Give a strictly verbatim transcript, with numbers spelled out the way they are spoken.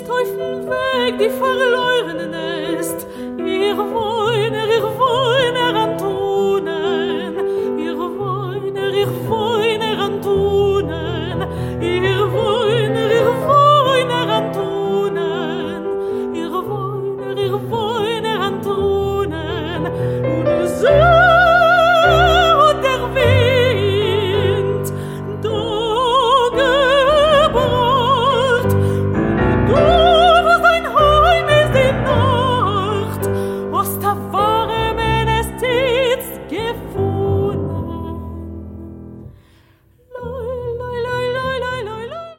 Teufel weg, die verlorenen ist. Ihr Wohner, ihr Wohner, Antonen, ihr Wohner, ihr Wohner,